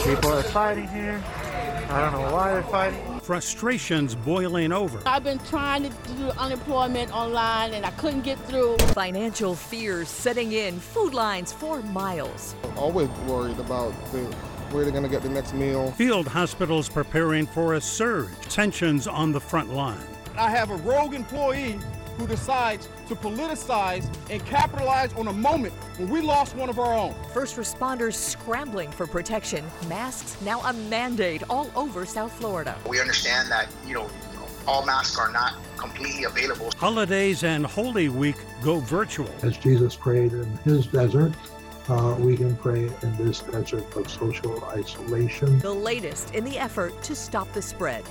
People are fighting here. I don't know why they're fighting. Frustrations boiling over. I've been trying to do unemployment online and I couldn't get through. Financial fears setting in, food lines for miles. Always worried about where they're going to get the next meal. Field hospitals preparing for a surge. Tensions on the front line. I have a rogue employee who decides to politicize and capitalize on a moment when we lost one of our own. First responders scrambling for protection. Masks now a mandate all over South Florida. We understand that, all masks are not completely available. Holidays and Holy Week go virtual. As Jesus prayed in his desert, we can pray in this desert of social isolation. The latest in the effort to stop the spread.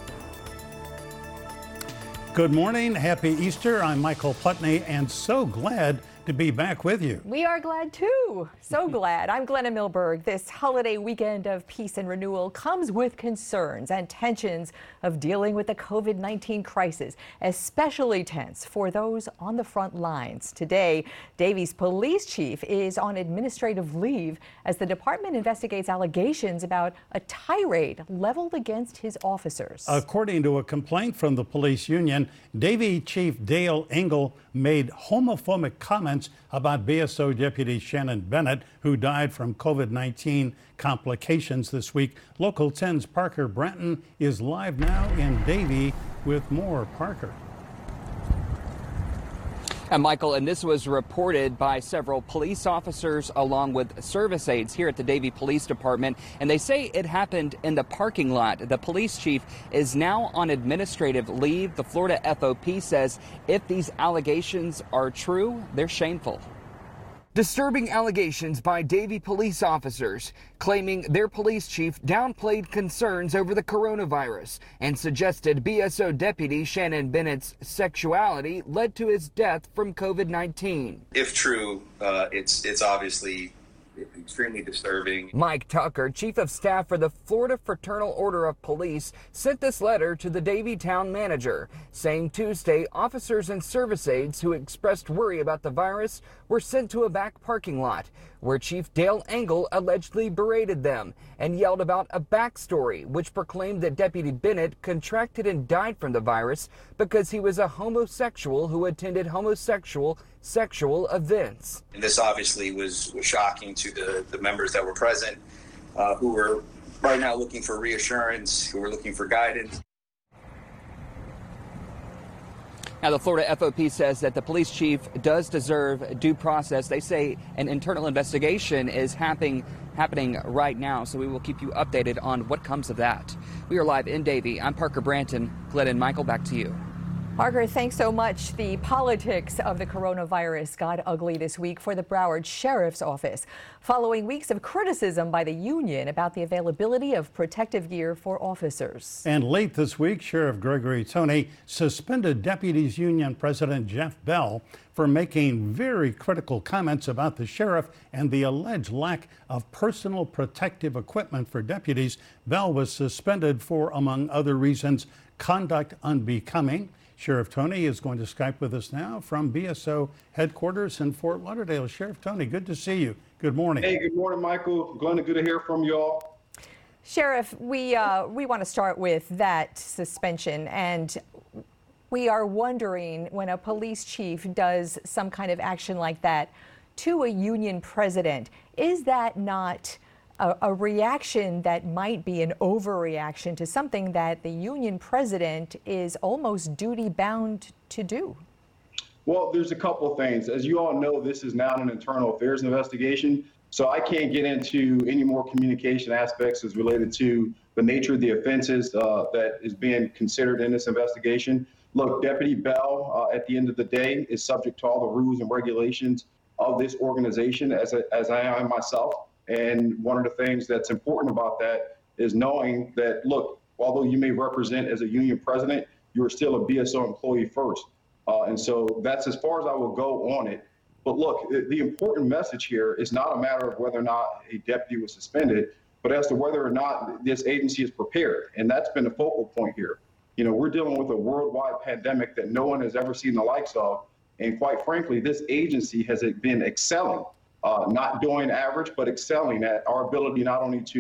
Good morning, happy Easter. I'm Michael Putney and so glad to be back with you. We are glad too. So glad. I'm Glenna Milberg. This holiday weekend of peace and renewal comes with concerns and tensions of dealing with the COVID-19 crisis, especially tense for those on the front lines. Today, Davies police chief is on administrative leave as the department investigates allegations about a tirade leveled against his officers. According to a complaint from the police union, Davie Chief Dale Engel made homophobic comments about BSO Deputy Shannon Bennett, who died from COVID-19 complications this week. Local 10's Parker Branton is live now in Davie with more. Parker. And Michael, and this was reported by several police officers along with service aides here at the Davie Police Department, and they say it happened in the parking lot. The police chief is now on administrative leave. The Florida FOP says if these allegations are true, they're shameful. Disturbing allegations by Davie police officers claiming their police chief downplayed concerns over the coronavirus and suggested BSO Deputy Shannon Bennett's sexuality led to his death from COVID-19. If true, it's obviously extremely disturbing. Mike Tucker, chief of staff for the Florida Fraternal Order of Police, sent this letter to the Davie town manager, saying Tuesday officers and service aides who expressed worry about the virus were sent to a back parking lot where Chief Dale Engel allegedly berated them and yelled about a backstory which proclaimed that Deputy Bennett contracted and died from the virus because he was a homosexual who attended homosexual sexual events. And this obviously was shocking to the members that were present, who were right now looking for reassurance, who were looking for guidance. Now, the Florida FOP says that the police chief does deserve due process. They say an internal investigation is happening right now, so we will keep you updated on what comes of that. We are live in Davie. I'm Parker Branton. Glenn and Michael, back to you. Parker, thanks so much. The politics of the coronavirus got ugly this week for the Broward Sheriff's Office, following weeks of criticism by the union about the availability of protective gear for officers. And late this week, Sheriff Gregory Tony suspended Deputies Union President Jeff Bell for making very critical comments about the sheriff and the alleged lack of personal protective equipment for deputies. Bell was suspended for, among other reasons, conduct unbecoming. Sheriff Tony is going to Skype with us now from BSO headquarters in Fort Lauderdale. Sheriff Tony, good to see you. Good morning. Hey, good morning, Michael. Glenn, good to hear from you all. Sheriff, we want to start with that suspension, and we are wondering, when a police chief does some kind of action like that to a union president, is that not a reaction that might be an overreaction to something that the union president is almost duty-bound to do? Well, there's a couple of things. As you all know, this is now an internal affairs investigation, so I can't get into any more communication aspects as related to the nature of the offenses that is being considered in this investigation. Look, Deputy Bell, at the end of the day, is subject to all the rules and regulations of this organization, as I am myself. And one of the things that's important about that is knowing that, look, although you may represent as a union president, you're still a BSO employee first. And so that's as far as I will go on it. But look, the important message here is not a matter of whether or not a deputy was suspended, but as to whether or not this agency is prepared. And that's been the focal point here. You know, we're dealing with a worldwide pandemic that no one has ever seen the likes of. And quite frankly, this agency has been excelling, not doing average, but excelling at our ability not only to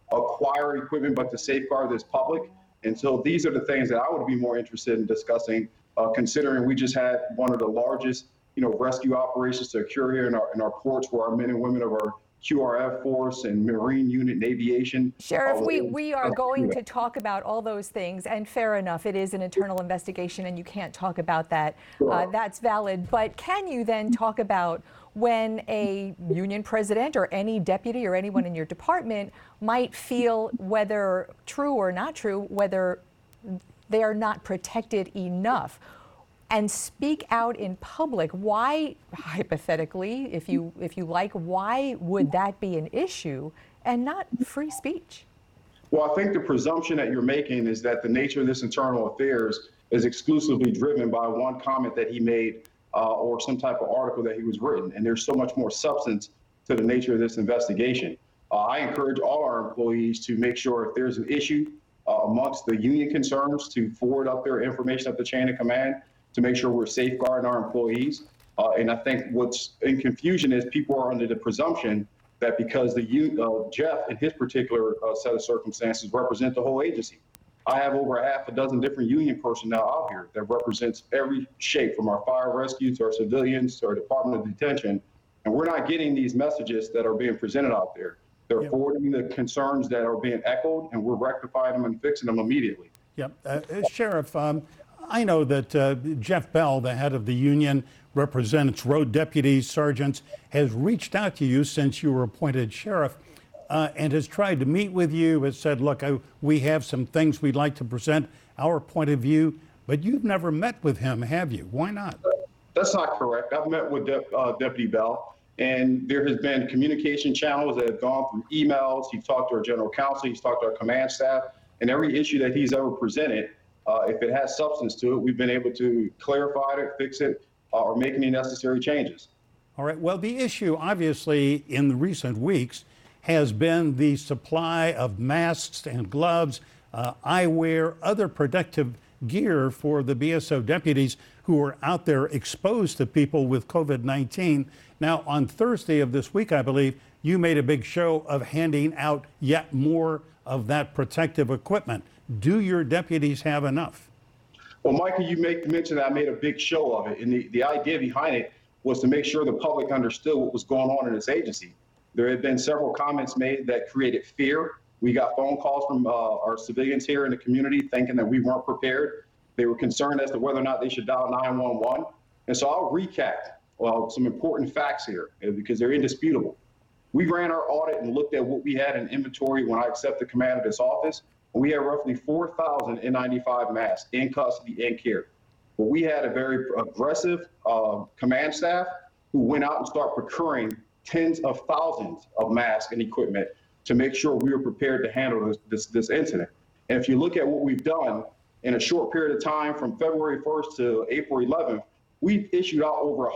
acquire equipment, but to safeguard this public. And so these are the things that I would be more interested in discussing, considering we just had one of the largest, rescue operations to occur here in our ports, where our men and women of our QRF force and Marine unit and aviation. Sheriff, we are going to talk about all those things, and fair enough, it is an internal investigation and you can't talk about that. Sure. That's valid. But can you then talk about when a union president or any deputy or anyone in your department might feel, whether true or not true, whether they are not protected enough, and speak out in public? Why, hypothetically, if you like, why would that be an issue and not free speech? Well, I think the presumption that you're making is that the nature of this internal affairs is exclusively driven by one comment that he made or some type of article that he was written. And there's so much more substance to the nature of this investigation. I encourage all our employees to make sure if there's an issue amongst the union concerns, to forward up their information up the chain of command, to make sure we're safeguarding our employees. And I think what's in confusion is people are under the presumption that because Jeff in his particular set of circumstances represent the whole agency. I have over half a dozen different union personnel out here that represents every shape, from our fire rescue to our civilians to our Department of Detention. And we're not getting these messages that are being presented out there. They're forwarding the concerns that are being echoed, and we're rectifying them and fixing them immediately. Yep. Sheriff, I know that Jeff Bell, the head of the union, represents road deputies, sergeants, has reached out to you since you were appointed sheriff and has tried to meet with you, has said, look, we have some things we'd like to present our point of view, but you've never met with him, have you? Why not? That's not correct. I've met with Deputy Bell, and there has been communication channels that have gone through emails. He's talked to our general counsel, he's talked to our command staff, and every issue that he's ever presented, if it has substance to it, we've been able to clarify it, fix it, or make any necessary changes. All right. Well, the issue, obviously, in the recent weeks has been the supply of masks and gloves, eyewear, other protective gear for the BSO deputies who are out there exposed to people with COVID-19. Now, on Thursday of this week, I believe, you made a big show of handing out yet more of that protective equipment. Do your deputies have enough? Well, Michael, you mentioned that I made a big show of it, and the idea behind it was to make sure the public understood what was going on in this agency. There had been several comments made that created fear. We got phone calls from our civilians here in the community thinking that we weren't prepared. They were concerned as to whether or not they should dial 911. And so I'll recap some important facts here because they're indisputable. We ran our audit and looked at what we had in inventory when I accepted command of this office. We had roughly 4,000 N95 masks in custody and care. But we had a very aggressive command staff who went out and started procuring tens of thousands of masks and equipment to make sure we were prepared to handle this incident. And if you look at what we've done in a short period of time from February 1st to April 11th, we've issued out over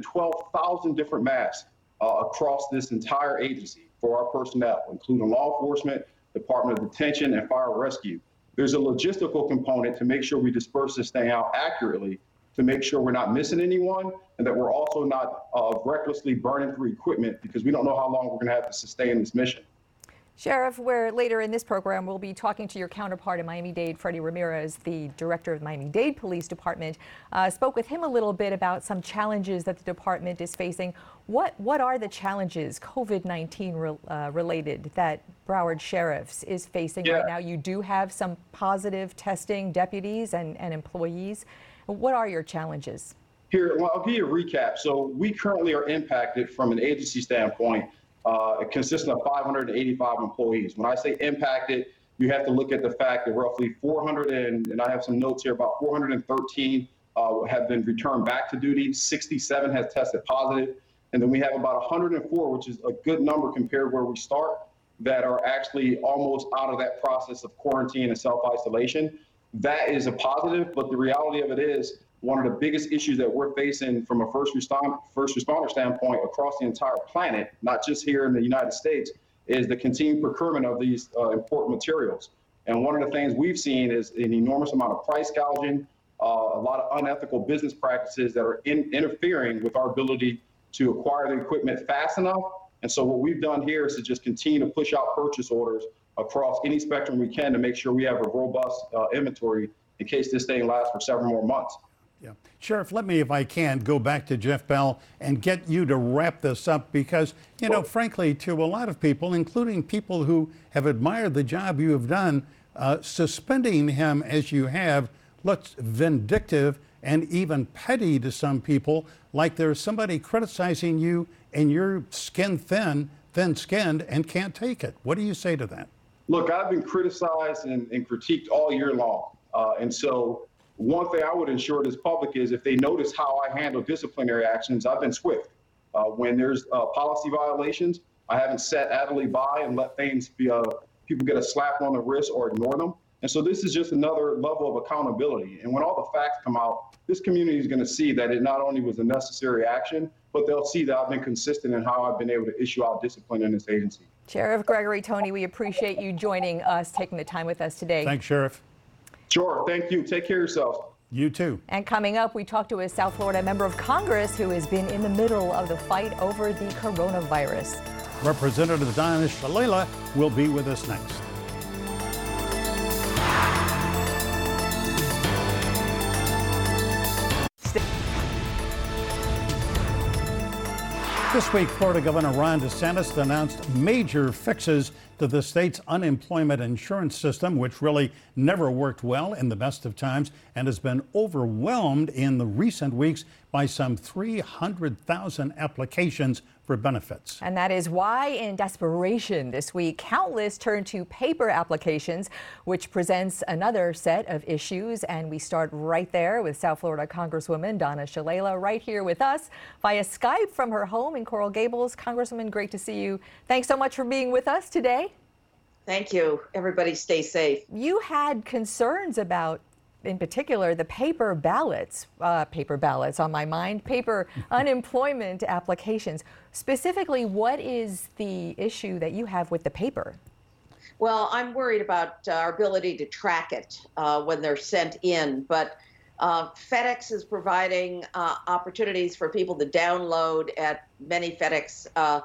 112,000 different masks across this entire agency for our personnel, including law enforcement, Department of Detention, and fire rescue. There's a logistical component to make sure we disperse this thing out accurately, to make sure we're not missing anyone, and that we're also not recklessly burning through equipment, because we don't know how long we're going to have to sustain this mission. Sheriff, where later in this program we'll be talking to your counterpart in Miami-Dade, Freddie Ramirez, the director of the Miami-Dade Police Department. Spoke with him a little bit about some challenges that the department is facing. What are the challenges COVID-19 related that Broward Sheriff's is facing right now? You do have some positive testing deputies and employees. What are your challenges? Here, well, I'll give you a recap. So we currently are impacted from an agency standpoint. It consists of 585 employees. When I say impacted, you have to look at the fact that roughly 400, and I have some notes here, about 413 have been returned back to duty, 67 has tested positive, and then we have about 104, which is a good number compared to where we start, that are actually almost out of that process of quarantine and self-isolation. That is a positive, but the reality of it is one of the biggest issues that we're facing from a first responder standpoint across the entire planet, not just here in the United States, is the continued procurement of these important materials. And one of the things we've seen is an enormous amount of price gouging, a lot of unethical business practices that are interfering with our ability to acquire the equipment fast enough And so what we've done here is to just continue to push out purchase orders across any spectrum we can to make sure we have a robust inventory in case this thing lasts for several more months. Yeah. Sheriff, let me, if I can, go back to Jeff Bell and get you to wrap this up because, you know, frankly, to a lot of people, including people who have admired the job you have done, suspending him as you have looks vindictive and even petty to some people, like there's somebody criticizing you and you're thin-skinned and can't take it. What do you say to that? Look, I've been criticized and critiqued all year long. And so one thing I would ensure this public is if they notice how I handle disciplinary actions, I've been swift. When there's policy violations, I haven't sat idly by and let things be, people get a slap on the wrist or ignore them. And so this is just another level of accountability. And when all the facts come out, this community is going to see that it not only was a necessary action, but they'll see that I've been consistent in how I've been able to issue out discipline in this agency. Sheriff Gregory Tony, we appreciate you joining us, taking the time with us today. Thanks, Sheriff. Sure. Thank you. Take care of yourselves. You too. And coming up, we talk to a South Florida member of Congress who has been in the middle of the fight over the coronavirus. Representative Donna Shalala will be with us next. This week, Florida Governor Ron DeSantis announced major fixes to the state's unemployment insurance system, which really never worked well in the best of times and has been overwhelmed in the recent weeks by some 300,000 applications for benefits. And that is why, in desperation this week, countless turn to paper applications, which presents another set of issues. And we start right there with South Florida Congresswoman Donna Shalala right here with us via Skype from her home in Coral Gables. Congresswoman, great to see you. Thanks so much for being with us today. Thank you. Everybody stay safe. You had concerns about, in particular, the paper ballots on my mind, paper unemployment applications. Specifically, what is the issue that you have with the paper? Well, I'm worried about our ability to track it when they're sent in, but FedEx is providing opportunities for people to download at many FedEx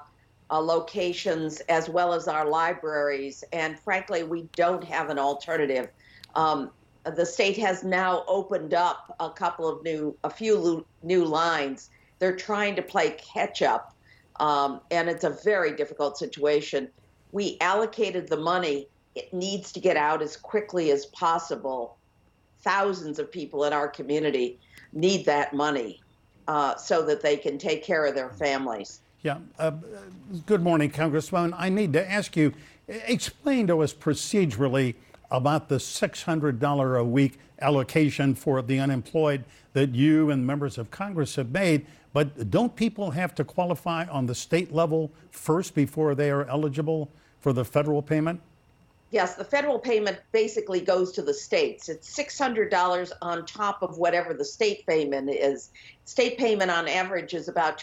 locations as well as our libraries, and frankly, we don't have an alternative. The state has now opened up a few new lines. They're trying to play catch up, and it's a very difficult situation. We allocated the money. It needs to get out as quickly as possible. Thousands of people in our community need that money so that they can take care of their families. Yeah. Good morning, Congresswoman. I need to ask you, explain to us procedurally about the $600 a week allocation for the unemployed that you and members of Congress have made. But don't people have to qualify on the state level first before they are eligible for the federal payment? Yes, the federal payment basically goes to the states. It's $600 on top of whatever the state payment is. State payment on average is about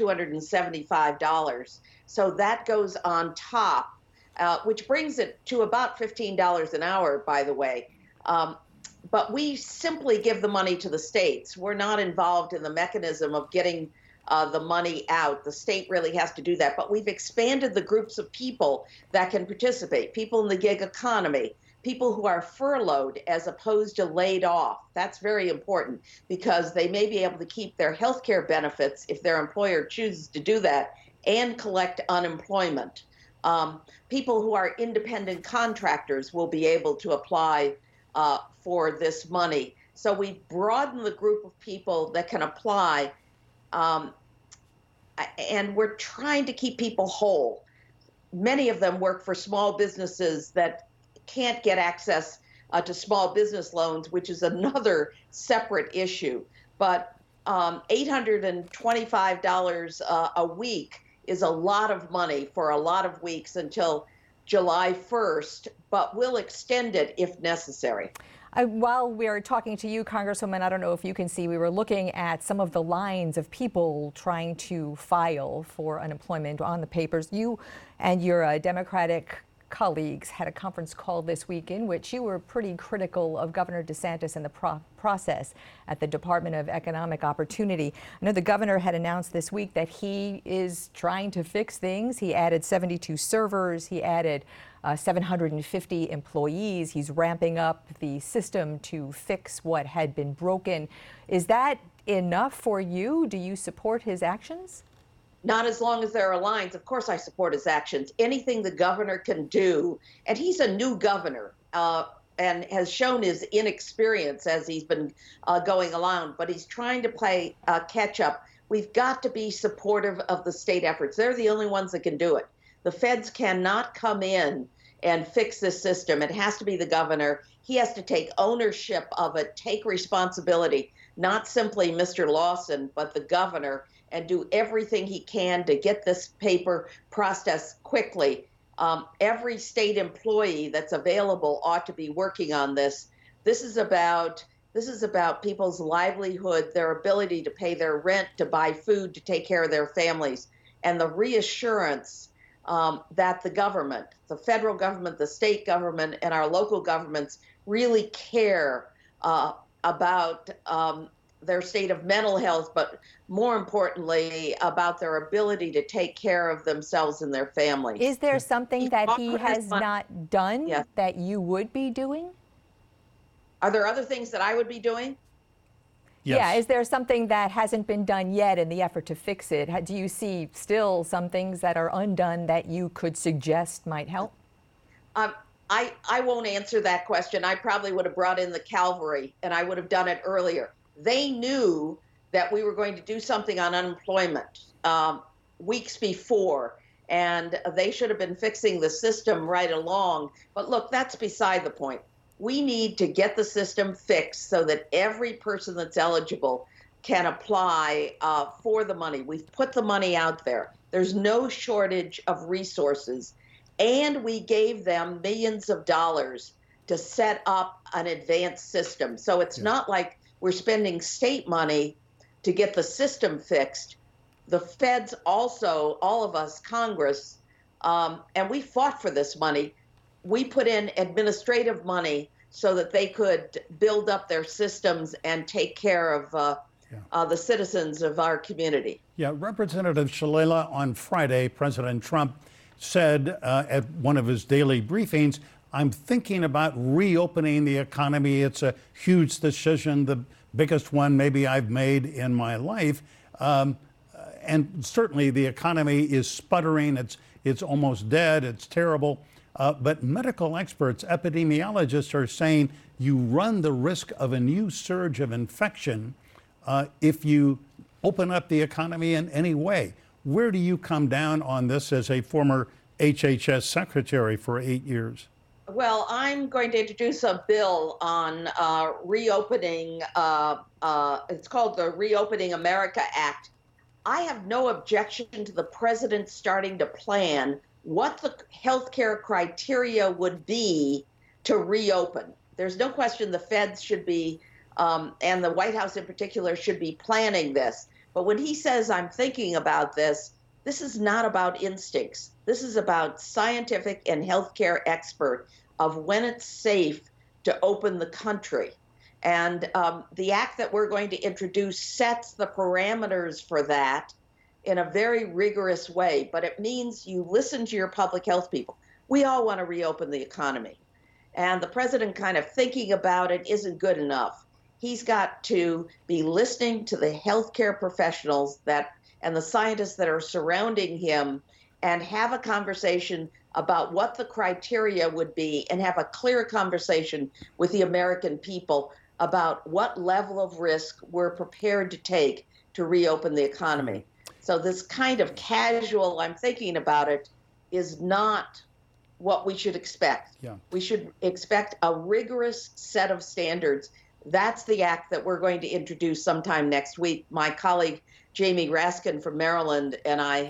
$275. So that goes on top, which brings it to about $15 an hour, by the way. But we simply give the money to the states. We're not involved in the mechanism of getting the money out. The state really has to do that. But we've expanded the groups of people that can participate, people in the gig economy, people who are furloughed as opposed to laid off. That's very important because they may be able to keep their health care benefits if their employer chooses to do that and collect unemployment. People who are independent contractors will be able to apply for this money. So we broaden the group of people that can apply. And we're trying to keep people whole. Many of them work for small businesses that can't get access to small business loans, which is another separate issue. But $825 a week is a lot of money for a lot of weeks until July 1st, but we'll extend it if necessary. While we are talking to you, Congresswoman, I don't know if you can see, we were looking at some of the lines of people trying to file for unemployment on the papers. You and your Democratic colleagues had a conference call this week in which you were pretty critical of Governor DeSantis and the process at the Department of Economic Opportunity. I know the governor had announced this week that he is trying to fix things. He added 72 servers. He added 750 employees. He's ramping up the system to fix what had been broken. Is that enough for you? Do you support his actions? Not as long as there are lines. Of course I support his actions. Anything the governor can do, and he's a new governor and has shown his inexperience as he's been going along, but he's trying to play catch up. We've got to be supportive of the state efforts. They're the only ones that can do it. The feds cannot come in and fix this system. It has to be the governor. He has to take ownership of it, take responsibility, not simply Mr. Lawson, but the governor, and do everything he can to get this paper processed quickly. Every state employee that's available ought to be working on this. This is about people's livelihood, their ability to pay their rent, to buy food, to take care of their families, and the reassurance that the government, the federal government, the state government, and our local governments really care about their state of mental health, but more importantly, about their ability to take care of themselves and their families. Is there something that he has not done that you would be doing? Are there other things that I would be doing? Yes. Yeah, is there something that hasn't been done yet in the effort to fix it? Do you see still some things that are undone that you could suggest might help? I won't answer that question. I probably would have brought in the cavalry, and I would have done it earlier. They knew that we were going to do something on unemployment weeks before, and they should have been fixing the system right along. But look, that's beside the point. We need to get the system fixed so that every person that's eligible can apply for the money. We've put the money out there. There's no shortage of resources. And we gave them millions of dollars to set up an advanced system. So it's not like we're spending state money to get the system fixed. The feds also, all of us, Congress, and we fought for this money. We put in administrative money so that they could build up their systems and take care of the citizens of our community. Yeah, Representative Shalala, on Friday, President Trump said at one of his daily briefings, I'm thinking about reopening the economy. It's a huge decision, the biggest one maybe I've made in my life. And certainly the economy is sputtering. It's almost dead. It's terrible. But medical experts, epidemiologists are saying you run the risk of a new surge of infection if you open up the economy in any way. Where do you come down on this as a former HHS secretary for 8 years? Well, I'm going to introduce a bill on reopening. It's called the Reopening America Act. I have no objection to the president starting to plan what the healthcare criteria would be to reopen. There's no question the feds should be, and the White House in particular, should be planning this. But when he says, I'm thinking about this, this is not about instincts. This is about scientific and healthcare expert of when it's safe to open the country. And the act that we're going to introduce sets the parameters for that in a very rigorous way. But it means you listen to your public health people. We all want to reopen the economy. And the president kind of thinking about it isn't good enough. He's got to be listening to the healthcare professionals and the scientists that are surrounding him and have a conversation about what the criteria would be and have a clear conversation with the American people about what level of risk we're prepared to take to reopen the economy. So this kind of casual, I'm thinking about it, is not what we should expect. Yeah. We should expect a rigorous set of standards. That's the act that we're going to introduce sometime next week. My colleague, Jamie Raskin from Maryland, and I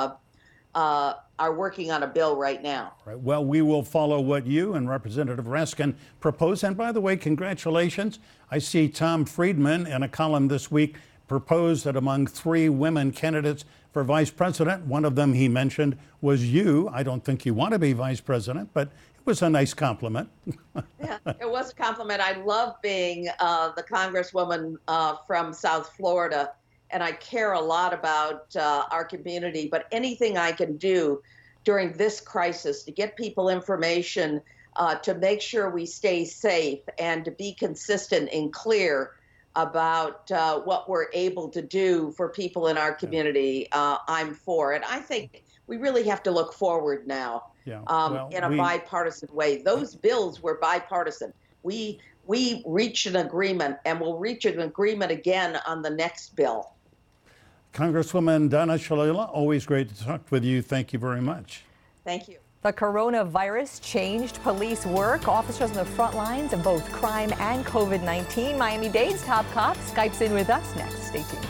are working on a bill right now. Right. Well, we will follow what you and Representative Raskin propose. And by the way, congratulations. I see Tom Friedman in a column this week proposed that among 3 women candidates for for vice president. One of them he mentioned was you. I don't think you want to be vice president, but it was a nice compliment. Yeah, it was a compliment. I love being the congresswoman from South Florida, and I care a lot about our community. But anything I can do during this crisis to get people information, to make sure we stay safe, and to be consistent and clear about what we're able to do for people in our community, I'm for it. I think we really have to look forward now in a bipartisan way. Those bills were bipartisan. We reached an agreement, and we'll reach an agreement again on the next bill. Congresswoman Donna Shalala, always great to talk with you. Thank you very much. Thank you. The coronavirus changed police work. Officers on the front lines of both crime and COVID-19. Miami-Dade's top cop Skypes in with us next. Stay tuned.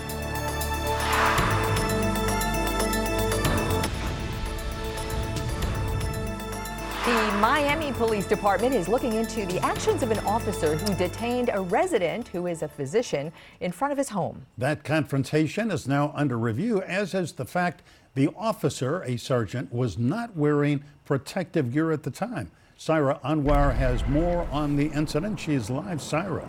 The Miami Police Department is looking into the actions of an officer who detained a resident who is a physician in front of his home. That confrontation is now under review, as is the fact the officer, a sergeant, was not wearing protective gear at the time. Syra Anwar has more on the incident. She is live. Syra.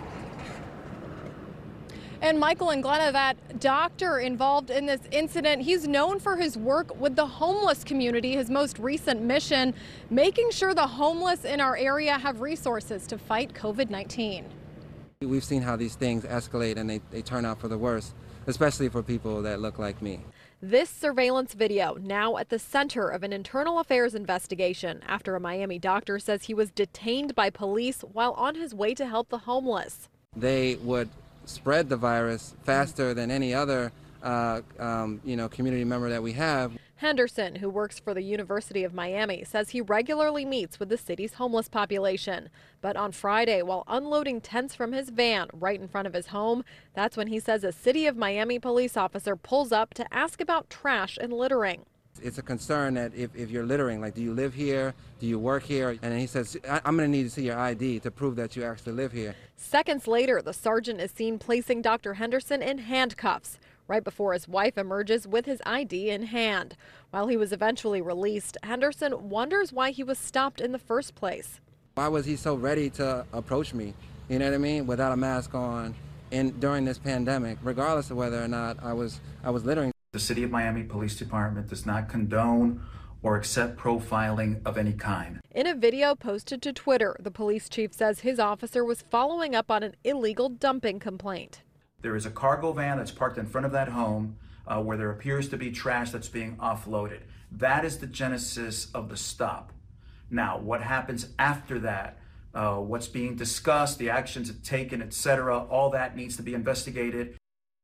And Michael and Glenna, that doctor involved in this incident, he's known for his work with the homeless community. His most recent mission, making sure the homeless in our area have resources to fight COVID-19. We've seen how these things escalate and they turn out for the worse, especially for people that look like me. This surveillance video now at the center of an internal affairs investigation after a Miami doctor says he was detained by police while on his way to help the homeless. They would spread the virus faster than any other community member that we have. Henderson, who works for the University of Miami, says he regularly meets with the city's homeless population. But on Friday, while unloading tents from his van right in front of his home, that's when he says a City of Miami police officer pulls up to ask about trash and littering. It's a concern that if you're littering, like, do you live here? Do you work here? And he says, I'm going to need to see your ID to prove that you actually live here. Seconds later, the sergeant is seen placing Dr. Henderson in handcuffs right before his wife emerges with his ID in hand. While he was eventually released, Henderson wonders why he was stopped in the first place. Why was he so ready to approach me, you know what I mean, without a mask on during this pandemic, regardless of whether or not I was littering? The City of Miami Police Department does not condone or accept profiling of any kind. In a video posted to Twitter, the police chief says his officer was following up on an illegal dumping complaint. There is a cargo van that's parked in front of that home where there appears to be trash that's being offloaded. That is the genesis of the stop. Now, what happens after that, what's being discussed, the actions taken, etc., all that needs to be investigated.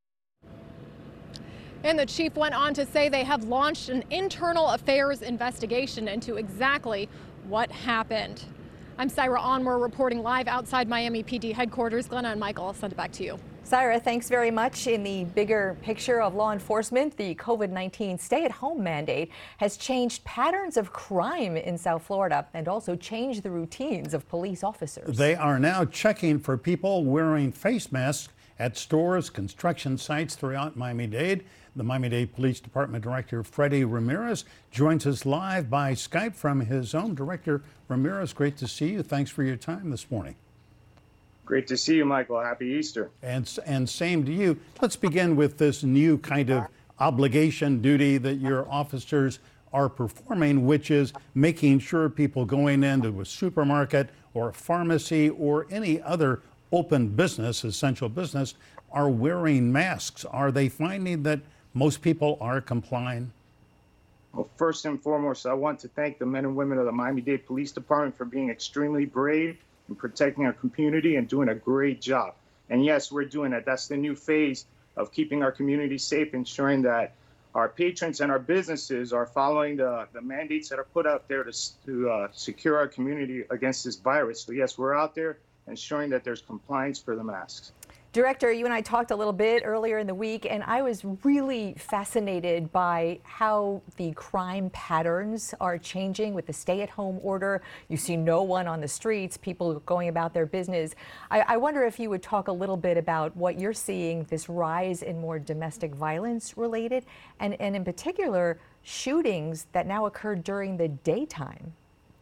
And the chief went on to say they have launched an internal affairs investigation into exactly what happened. I'm Syra Anwar reporting live outside Miami PD headquarters. Glenna and Michael, I'll send it back to you. Syra, thanks very much. In the bigger picture of law enforcement, the COVID-19 stay-at-home mandate has changed patterns of crime in South Florida and also changed the routines of police officers. They are now checking for people wearing face masks at stores, construction sites throughout Miami-Dade. The Miami-Dade Police Department Director Freddie Ramirez joins us live by Skype from his home. Director Ramirez, great to see you. Thanks for your time this morning. Great to see you, Michael. Happy Easter. And same to you. Let's begin with this new kind of obligation duty that your officers are performing, which is making sure people going into a supermarket or a pharmacy or any other open business, essential business, are wearing masks. Are they finding that most people are complying? Well, first and foremost, I want to thank the men and women of the Miami-Dade Police Department for being extremely brave and protecting our community and doing a great job. And yes, we're doing that. That's the new phase of keeping our community safe, ensuring that our patrons and our businesses are following the mandates that are put out there to secure our community against this virus. So yes, we're out there ensuring that there's compliance for the masks. Director, you and I talked a little bit earlier in the week, and I was really fascinated by how the crime patterns are changing with the stay-at-home order. You see no one on the streets, people going about their business. I wonder if you would talk a little bit about what you're seeing, this rise in more domestic violence related, and in particular, shootings that now occur during the daytime.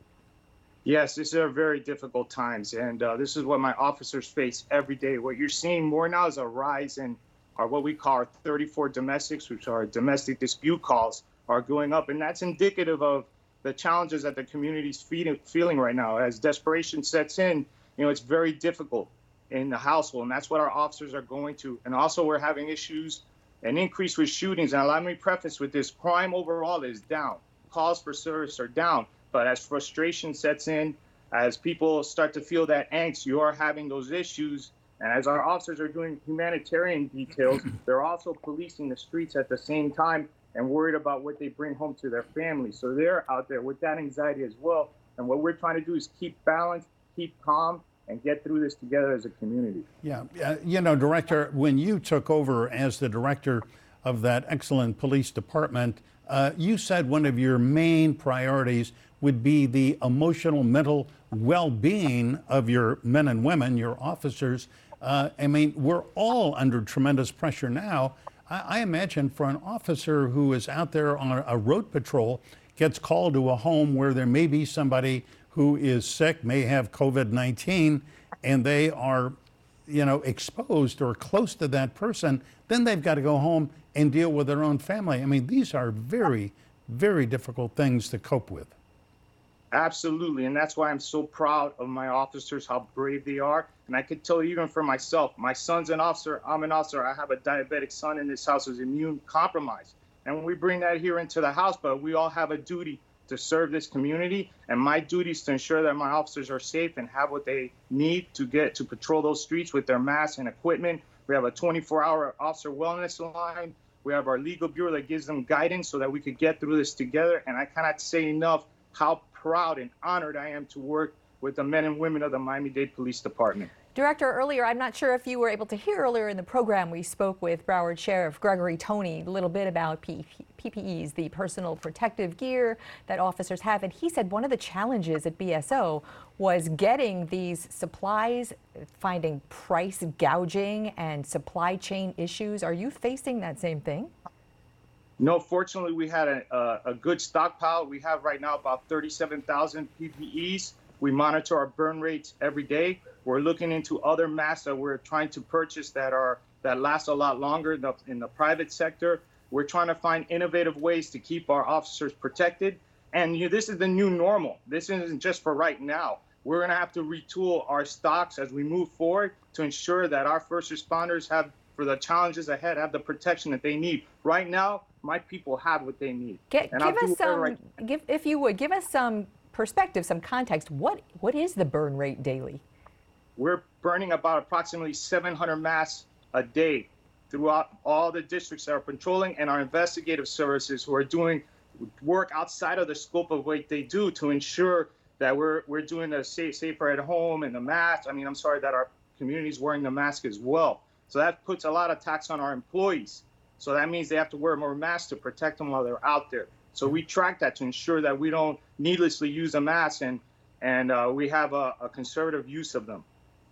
Yes, these are very difficult times, and this is what my officers face every day. What you're seeing more now is a rise in what we call our 34 domestics, which are domestic dispute calls, are going up, and that's indicative of the challenges that the community's feeling right now. As desperation sets in, it's very difficult in the household, and that's what our officers are going to. And also, we're having issues, an increase with shootings. And allow me to preface with this: crime overall is down, calls for service are down. But as frustration sets in, as people start to feel that angst, you are having those issues. And as our officers are doing humanitarian details, they're also policing the streets at the same time and worried about what they bring home to their families. So they're out there with that anxiety as well. And what we're trying to do is keep balance, keep calm, and get through this together as a community. Yeah, Director, when you took over as the director of that excellent police department, you said one of your main priorities would be the emotional, mental well-being of your men and women, your officers. We're all under tremendous pressure now. I imagine for an officer who is out there on a road patrol, gets called to a home where there may be somebody who is sick, may have COVID-19, and they are, exposed or close to that person, then they've got to go home and deal with their own family. These are very, very difficult things to cope with. Absolutely, and that's why I'm so proud of my officers, how brave they are. And I could tell you, even for myself, my son's an officer, I'm an officer, I have a diabetic son in this house who's immune compromised. And we bring that here into the house, but we all have a duty to serve this community. And my duty is to ensure that my officers are safe and have what they need to get to patrol those streets with their masks and equipment. We have a 24-hour officer wellness line. We have our legal bureau that gives them guidance so that we could get through this together. And I cannot say enough how proud and honored I am to work with the men and women of the Miami-Dade Police Department. Director, earlier, I'm not sure if you were able to hear earlier in the program, we spoke with Broward Sheriff Gregory Toney a little bit about PPEs, the personal protective gear that officers have. And he said one of the challenges at BSO was getting these supplies, finding price gouging and supply chain issues. Are you facing that same thing? No, fortunately, we had a good stockpile. We have right now about 37,000 PPEs. We monitor our burn rates every day. We're looking into other masks that we're trying to purchase that last a lot longer in the private sector. We're trying to find innovative ways to keep our officers protected. And this is the new normal. This isn't just for right now. We're going to have to retool our stocks as we move forward to ensure that our first responders have, for the challenges ahead, have the protection that they need. Right now, my people have what they need. If you would, give us some perspective, some context. What is the burn rate daily? We're burning about approximately 700 masks a day throughout all the districts that are patrolling, and our investigative services who are doing work outside of the scope of what they do to ensure that we're doing the safer at home and the mask. That our community is wearing the mask as well. So that puts a lot of tax on our employees. So that means they have to wear more masks to protect them while they're out there. So we track that to ensure that we don't needlessly use a mask and we have a conservative use of them.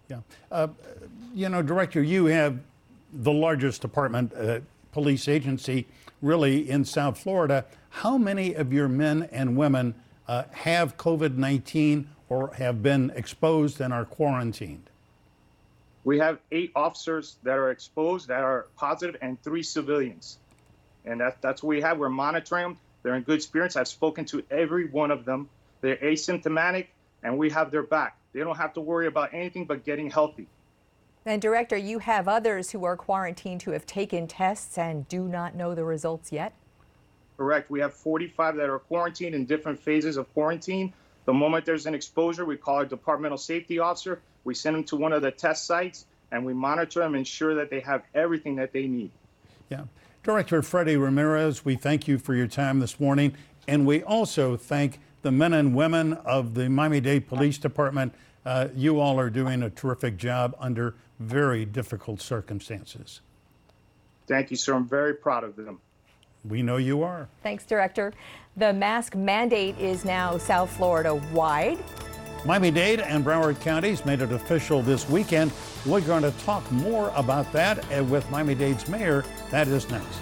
Yeah. Director, you have the largest department, police agency, really in South Florida. How many of your men and women have COVID-19 or have been exposed and are quarantined? We have 8 officers that are exposed, that are positive, and 3 civilians. And that's what we have. We're monitoring them. They're in good spirits. I've spoken to every one of them. They're asymptomatic, and we have their back. They don't have to worry about anything but getting healthy. And Director, you have others who are quarantined who have taken tests and do not know the results yet? Correct. We have 45 that are quarantined in different phases of quarantine. The moment there's an exposure, we call our departmental safety officer. We send them to one of the test sites, and we monitor them, ensure that they have everything that they need. Yeah. Director Freddie Ramirez, we thank you for your time this morning, and we also thank the men and women of the Miami-Dade Police Department You all are doing a terrific job under very difficult circumstances. Thank you, sir. I'm very proud of them. We know you are. Thanks, Director. The mask mandate is now South Florida wide. Miami-Dade and Broward counties made it official this weekend. We're going to talk more about that with Miami-Dade's mayor. That is next.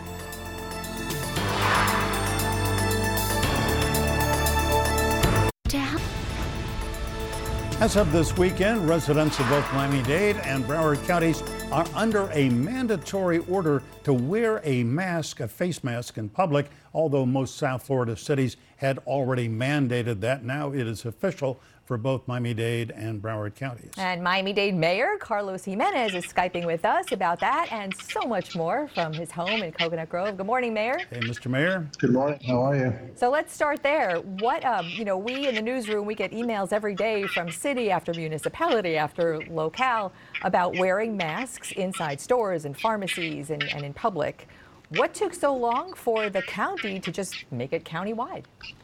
As of this weekend, residents of both Miami-Dade and Broward counties are under a mandatory order to wear a mask, a face mask in public, although most South Florida cities had already mandated that. Now it is official for both Miami-Dade and Broward counties. And Miami-Dade Mayor Carlos Jimenez is Skyping with us about that and so much more from his home in Coconut Grove. Good morning, Mayor. Hey, Mr. Mayor. Good morning. How are you? So let's start there. What, we in the newsroom, we get emails every day from city after municipality after locale about wearing masks inside stores and pharmacies and in public. What took so long for the county to just make it countywide?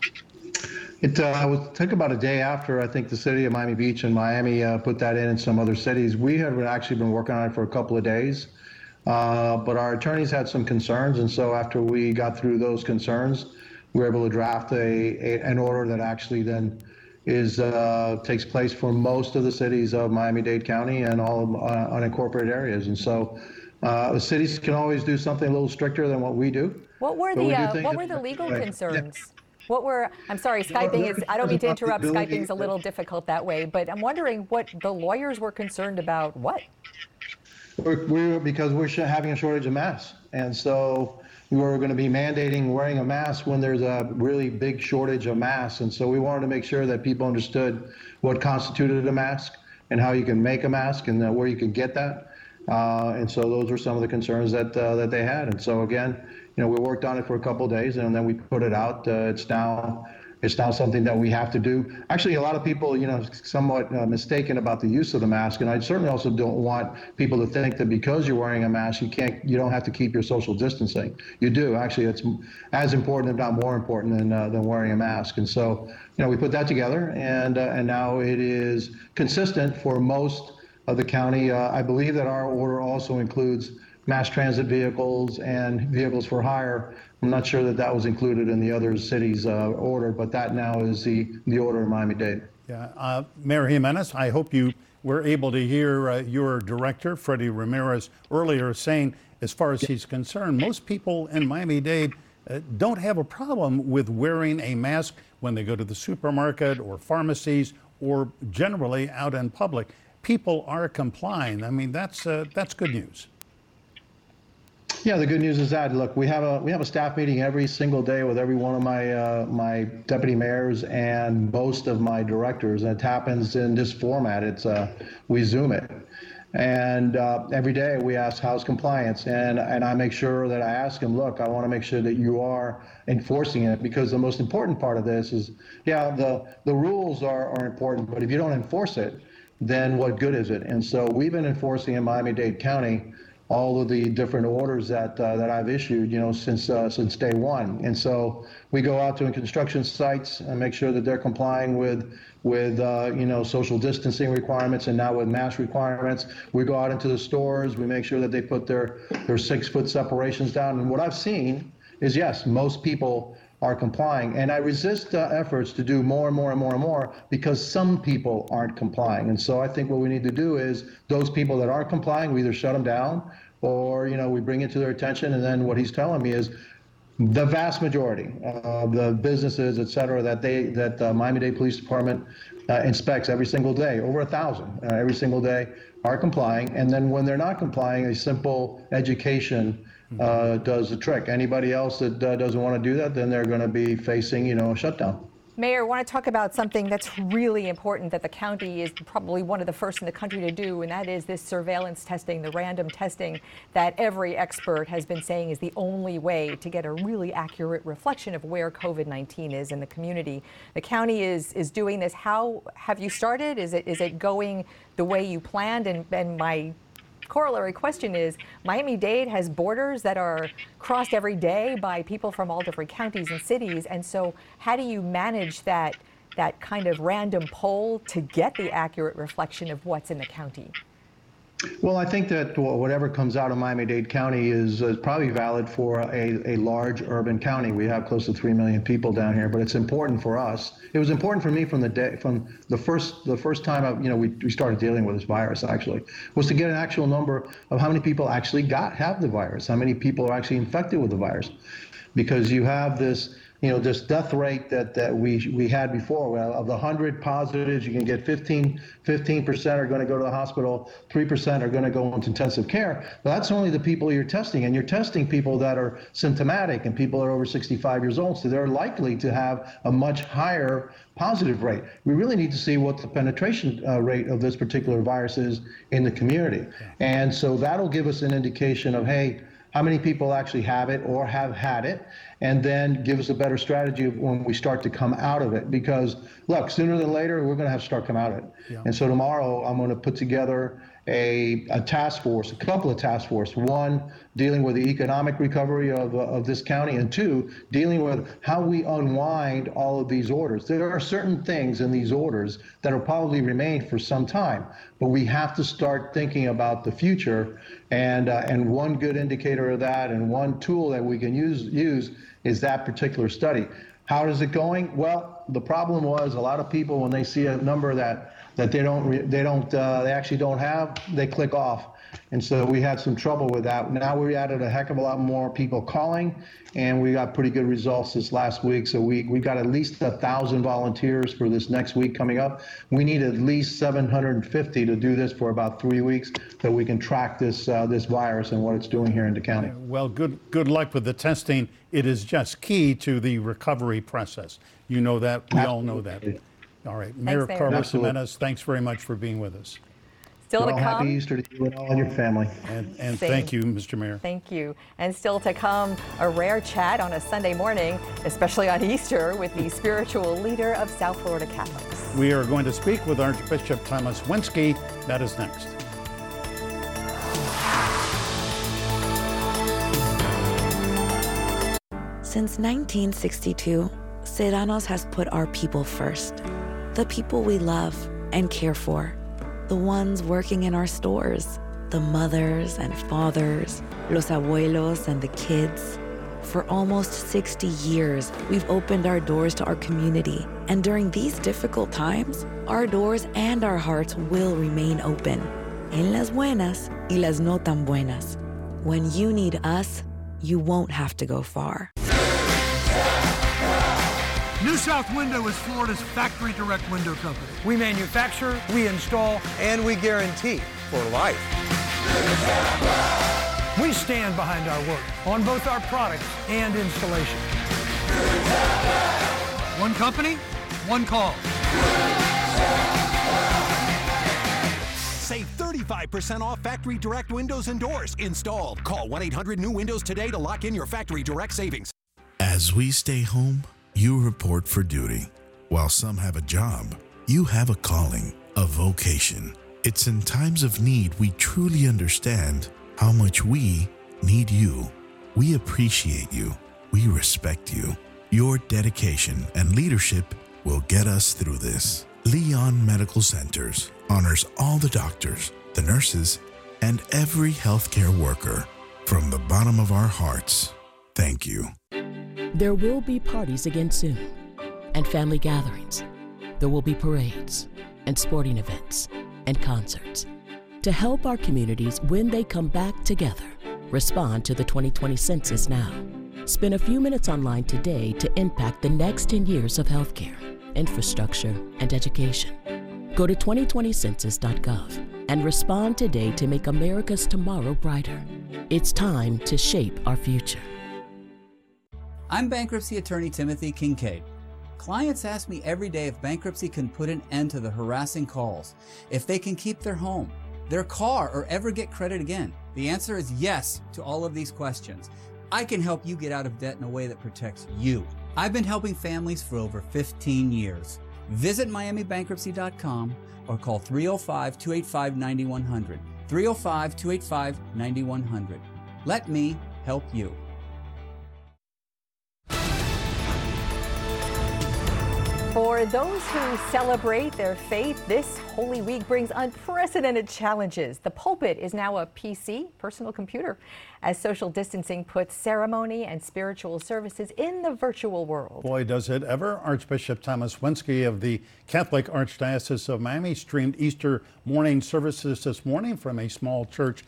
It took about a day after, I think, the city of Miami Beach and Miami put that in some other cities. We had actually been working on it for a couple of days, but our attorneys had some concerns, and so after we got through those concerns, we were able to draft an order that actually then takes place for most of the cities of Miami-Dade County and all unincorporated areas. And so the cities can always do something a little stricter than what we do. What were the legal concerns? Yeah. I'm sorry, Skyping is, I don't mean to interrupt, Skyping's a little difficult that way, but I'm wondering what the lawyers were concerned about. What? Because we're having a shortage of masks. And so we're going to be mandating wearing a mask when there's a really big shortage of masks. And so we wanted to make sure that people understood what constituted a mask and how you can make a mask and where you can get that. And so those were some of the concerns that they had. And so again, we worked on it for a couple of days and then we put it out. It's now something that we have to do. Actually, a lot of people, somewhat mistaken about the use of the mask. And I certainly also don't want people to think that because you're wearing a mask, you don't have to keep your social distancing. You do. Actually, it's as important, if not more important than wearing a mask. And so, we put that together and now it is consistent for most of the county. I believe that our order also includes mass transit vehicles and vehicles for hire. I'm not sure that was included in the other cities' order, but that now is the order in Miami-Dade. Yeah, Mayor Jimenez, I hope you were able to hear your director, Freddie Ramirez, earlier saying, as far as he's concerned, most people in Miami-Dade don't have a problem with wearing a mask when they go to the supermarket or pharmacies or generally out in public. People are complying. I mean, that's good news. Yeah, the good news is that, look, we have a staff meeting every single day with every one of my deputy mayors and most of my directors, and it happens in this format. We Zoom it, and every day we ask how's compliance, and I make sure that I ask them, look, I want to make sure that you are enforcing it, because the most important part of this is, the rules are important, but if you don't enforce it, then what good is it? And so we've been enforcing in Miami-Dade County all of the different orders that I've issued, since day one. And so we go out to construction sites and make sure that they're complying with social distancing requirements and now with mask requirements. We go out into the stores, we make sure that they put their 6-foot separations down. And what I've seen is, yes, most people are complying. And I resist efforts to do more and more and more and more because some people aren't complying. And so I think what we need to do is those people that aren't complying, we either shut them down or, we bring it to their attention. And then what he's telling me is the vast majority of the businesses, et cetera, that the Miami-Dade Police Department inspects every single day, over 1,000 every single day, are complying. And then when they're not complying, a simple education does the trick. Anybody else that doesn't want to do that, then they're going to be facing, a shutdown. Mayor, I want to talk about something that's really important that the county is probably one of the first in the country to do, and that is this surveillance testing, the random testing that every expert has been saying is the only way to get a really accurate reflection of where COVID-19 is in the community. The county is doing this. How have you started? Is it going the way you planned? And my corollary question is, Miami-Dade has borders that are crossed every day by people from all different counties and cities. And so how do you manage that that kind of random poll to get the accurate reflection of what's in the county? Well, I think that whatever comes out of Miami-Dade County is probably valid for a large urban county. We have close to 3 million people down here, but it's important for us. It was important for me from the first time we started dealing with this virus, actually, was to get an actual number of how many people actually have the virus, how many people are actually infected with the virus, because you have this death rate that we had before. Well, of the 100 positives, you can get 15% are going to go to the hospital, 3% are going to go into intensive care. Well, that's only the people you're testing, and you're testing people that are symptomatic and people that are over 65 years old, so they're likely to have a much higher positive rate. We really need to see what the penetration rate of this particular virus is in the community. And so that'll give us an indication of, hey, how many people actually have it or have had it, and then give us a better strategy of when we start to come out of it. Because, look, sooner than later, we're going to have to start coming out of it. Yeah. And so tomorrow, I'm going to put together a task force, a couple of task force. One, dealing with the economic recovery of this county, and two, dealing with how we unwind all of these orders. There are certain things in these orders that will probably remain for some time, but we have to start thinking about the future. And one good indicator of that, and one tool that we can use is that particular study. How is it going? Well, the problem was a lot of people, when they see a number that they actually don't have, they click off. And so we had some trouble with that. Now we added a heck of a lot more people calling, and we got pretty good results this last week. So we got at least 1,000 volunteers for this next week coming up. We need at least 750 to do this for about 3 weeks, so we can track this virus and what it's doing here in the county. Well, good luck with the testing. It is just key to the recovery process. You know that. We all know that. All right. Mayor Carlos Jimenez, thanks very much for being with us. Still to come. Happy Easter to you and all your family. And thank you, Mr. Mayor. Thank you. And still to come, a rare chat on a Sunday morning, especially on Easter, with the spiritual leader of South Florida Catholics. We are going to speak with Archbishop Thomas Wenski. That is next. Since 1962, Serranos has put our people first. The people we love and care for. The ones working in our stores. The mothers and fathers, los abuelos and the kids. For almost 60 years, we've opened our doors to our community. And during these difficult times, our doors and our hearts will remain open. En las buenas y las no tan buenas. When you need us, you won't have to go far. New South Window is Florida's factory direct window company. We manufacture, we install, and we guarantee for life. We stand behind our work on both our products and installation. One company, one call. Save 35% off factory direct windows and doors installed. Call 1-800-NEW-WINDOWS today to lock in your factory direct savings. As we stay home, you report for duty. While some have a job, you have a calling, a vocation. It's in times of need we truly understand how much we need you. We appreciate you. We respect you. Your dedication and leadership will get us through this. Leon Medical Centers honors all the doctors, the nurses, and every healthcare worker. From the bottom of our hearts, thank you. There will be parties again soon, and family gatherings. There will be parades, and sporting events, and concerts. To help our communities when they come back together, respond to the 2020 census now. Spend a few minutes online today to impact the next 10 years of healthcare, infrastructure, and education. Go to 2020census.gov and respond today to make America's tomorrow brighter. It's time to shape our future. I'm bankruptcy attorney Timothy Kincaid. Clients ask me every day if bankruptcy can put an end to the harassing calls, if they can keep their home, their car, or ever get credit again. The answer is yes to all of these questions. I can help you get out of debt in a way that protects you. I've been helping families for over 15 years. Visit miamibankruptcy.com or call 305-285-9100. 305-285-9100. Let me help you. For those who celebrate their faith, this Holy Week brings unprecedented challenges. The pulpit is now a PC, personal computer, as social distancing puts ceremony and spiritual services in the virtual world. Boy, does it ever. Archbishop Thomas Wenski of the Catholic Archdiocese of Miami streamed Easter morning services this morning from a small church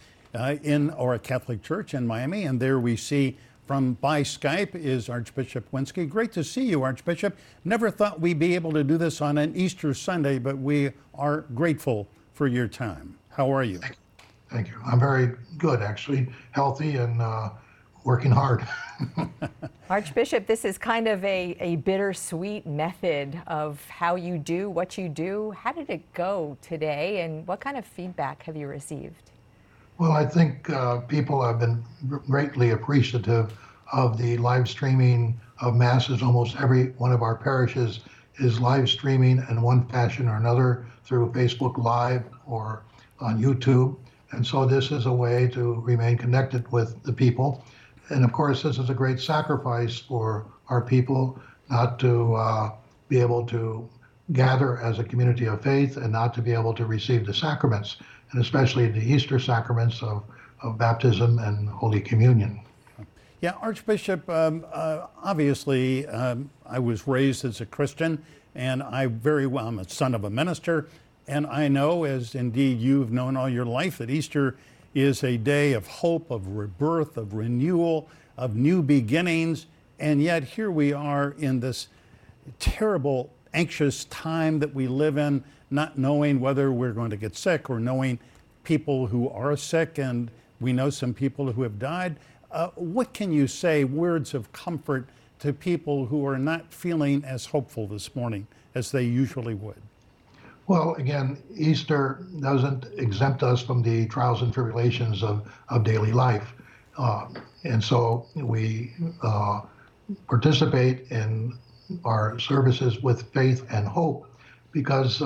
a Catholic church in Miami, and there we see by Skype is Archbishop Wenski. Great to see you, Archbishop. Never thought we'd be able to do this on an Easter Sunday, but we are grateful for your time. How are you? Thank you. I'm very good, actually. Healthy and working hard. Archbishop, this is kind of a bittersweet method of how you do what you do. How did it go today, and what kind of feedback have you received? Well, I think people have been greatly appreciative of the live streaming of masses. Almost every one of our parishes is live streaming in one fashion or another through Facebook Live or on YouTube. And so this is a way to remain connected with the people. And of course, this is a great sacrifice for our people not to be able to gather as a community of faith and not to be able to receive the sacraments, and especially the Easter sacraments of baptism and Holy Communion. Yeah, Archbishop, obviously I was raised as a Christian, and I'm a son of a minister, and I know, as indeed you've known all your life, that Easter is a day of hope, of rebirth, of renewal, of new beginnings, and yet here we are in this terrible, anxious time that we live in, not knowing whether we're going to get sick or knowing people who are sick, and we know some people who have died. What can you say, words of comfort to people who are not feeling as hopeful this morning as they usually would? Well, again, Easter doesn't exempt us from the trials and tribulations of daily life. And so we participate in our services with faith and hope because,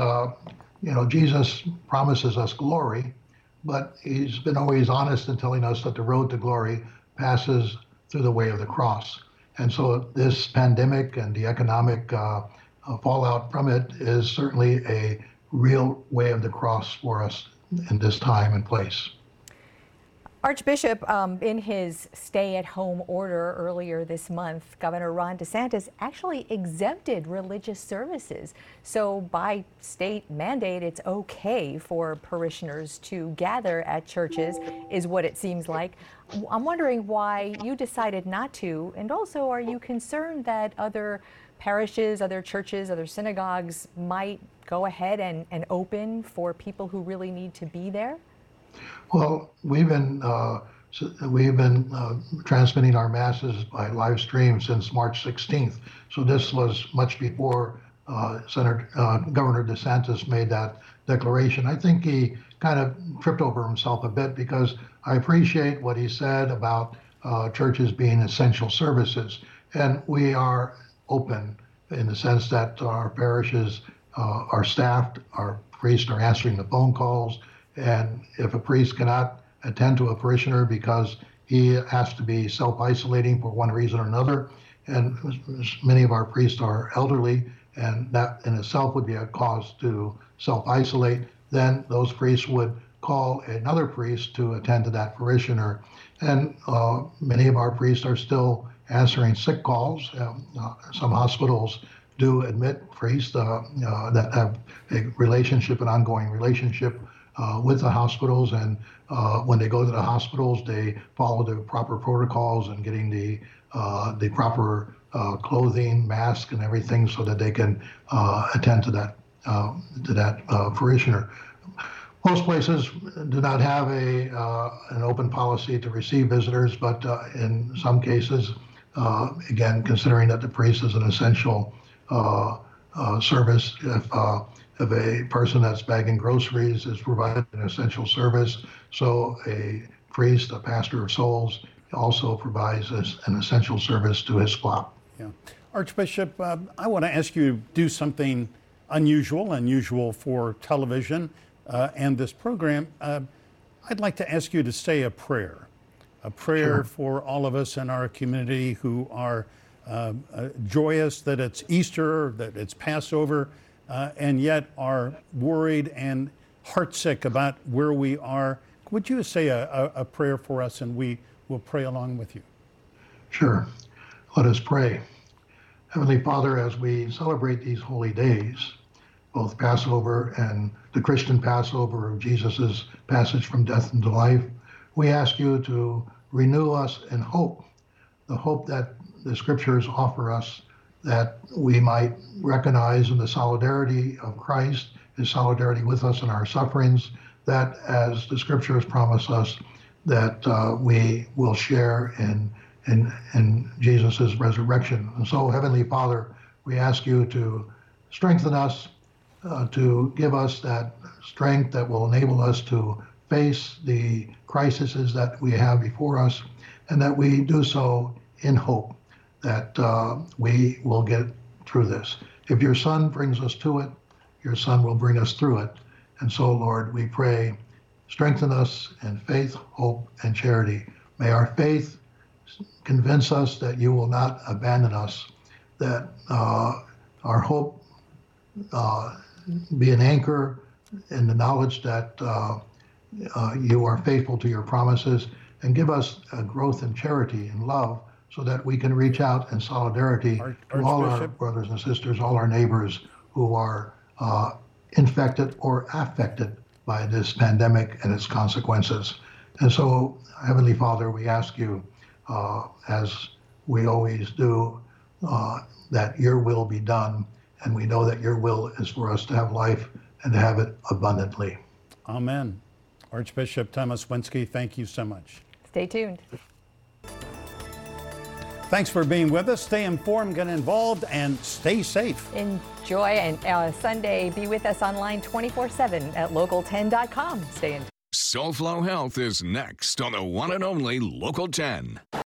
Jesus promises us glory, but he's been always honest in telling us that the road to glory passes through the way of the cross. And so this pandemic and the economic fallout from it is certainly a real way of the cross for us in this time and place. Archbishop, in his stay-at-home order earlier this month, Governor Ron DeSantis actually exempted religious services. So by state mandate, it's okay for parishioners to gather at churches, is what it seems like. I'm wondering why you decided not to, and also are you concerned that other parishes, other churches, other synagogues might go ahead and open for people who really need to be there? Well, we've been transmitting our masses by live stream since March 16th. So this was much before Governor DeSantis made that declaration. I think he kind of tripped over himself a bit because I appreciate what he said about churches being essential services. And we are open in the sense that our parishes are staffed, our priests are answering the phone calls, and if a priest cannot attend to a parishioner because he has to be self-isolating for one reason or another, and many of our priests are elderly, and that in itself would be a cause to self-isolate, then those priests would call another priest to attend to that parishioner. And many of our priests are still answering sick calls. Some hospitals do admit priests that have a relationship, an ongoing relationship with the hospitals, and when they go to the hospitals, they follow the proper protocols and getting the proper clothing, mask, and everything, so that they can attend to that parishioner. Most places do not have an open policy to receive visitors, but in some cases, again, considering that the priest is an essential service, if a person that's bagging groceries is provided an essential service, so a priest, a pastor of souls, also provides an essential service to his flock. Yeah. Archbishop, I want to ask you to do something unusual for television and this program. I'd like to ask you to say a prayer Sure. for all of us in our community who are joyous that it's Easter, that it's Passover, and yet are worried and heartsick about where we are. Would you say a prayer for us, and we will pray along with you? Sure. Let us pray. Heavenly Father, as we celebrate these holy days, both Passover and the Christian Passover of Jesus' passage from death into life, we ask you to renew us in hope, the hope that the scriptures offer us, that we might recognize in the solidarity of Christ, his solidarity with us in our sufferings, that as the scriptures promise us, that we will share in Jesus' resurrection. And so, Heavenly Father, we ask you to strengthen us, to give us that strength that will enable us to face the crises that we have before us, and that we do so in hope that we will get through this. If your Son brings us to it, your Son will bring us through it. And so, Lord, we pray, strengthen us in faith, hope, and charity. May our faith convince us that you will not abandon us, that our hope be an anchor in the knowledge that you are faithful to your promises, and give us a growth in charity and love so that we can reach out in solidarity to all our brothers and sisters, all our neighbors who are infected or affected by this pandemic and its consequences. And so, Heavenly Father, we ask you, as we always do, that your will be done. And we know that your will is for us to have life and to have it abundantly. Amen. Archbishop Thomas Wenski, thank you so much. Stay tuned. Thanks for being with us. Stay informed, get involved, and stay safe. Enjoy and Sunday. Be with us online 24/7 at local10.com. Stay in. SoFlo Health is next on the one and only Local 10.